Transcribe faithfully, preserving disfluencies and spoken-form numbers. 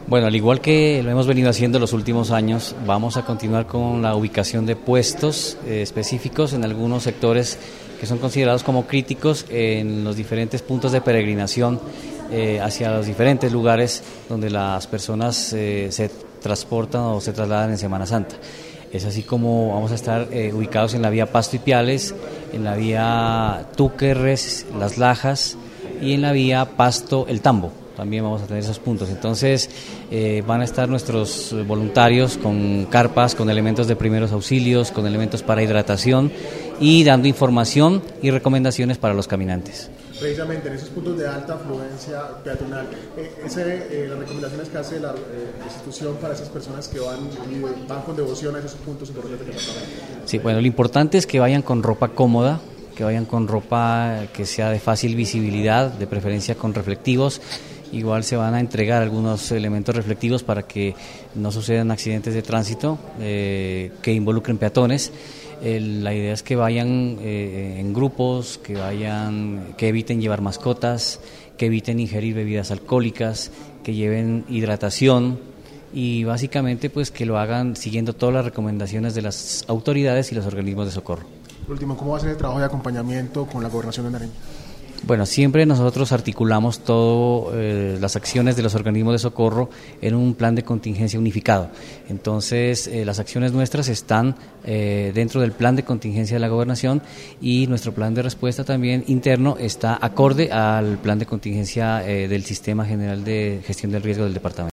Bueno, al igual que lo hemos venido haciendo los últimos años, vamos a continuar con la ubicación de puestos eh, específicos en algunos sectores que son considerados como críticos en los diferentes puntos de peregrinación eh, hacia los diferentes lugares donde las personas eh, se transportan o se trasladan en Semana Santa. Es así como vamos a estar eh, ubicados en la vía Pasto y Piales, en la vía Túquerres, Las Lajas y en la vía Pasto El Tambo. También vamos a tener esos puntos. Entonces eh, van a estar nuestros voluntarios con carpas, con elementos de primeros auxilios, con elementos para hidratación y dando información y recomendaciones para los caminantes. Precisamente en esos puntos de alta afluencia peatonal, eh, ese, eh, las recomendaciones que hace la eh, institución para esas personas que van, y van con devoción a esos puntos importantes del departamento. Sí, bueno, lo importante es que vayan con ropa cómoda, que vayan con ropa que sea de fácil visibilidad, de preferencia con reflectivos. Igual se van a entregar algunos elementos reflectivos para que no sucedan accidentes de tránsito eh, que involucren peatones. Eh, la idea es que vayan eh, en grupos, que vayan, que eviten llevar mascotas, que eviten ingerir bebidas alcohólicas, que lleven hidratación y básicamente pues que lo hagan siguiendo todas las recomendaciones de las autoridades y los organismos de socorro. Por último, ¿cómo va a ser el trabajo de acompañamiento con la Gobernación de Nariño? Bueno, siempre nosotros articulamos todas eh, las acciones de los organismos de socorro en un plan de contingencia unificado. Entonces, eh, las acciones nuestras están eh, dentro del plan de contingencia de la Gobernación y nuestro plan de respuesta también interno está acorde al plan de contingencia eh, del Sistema General de Gestión del Riesgo del Departamento.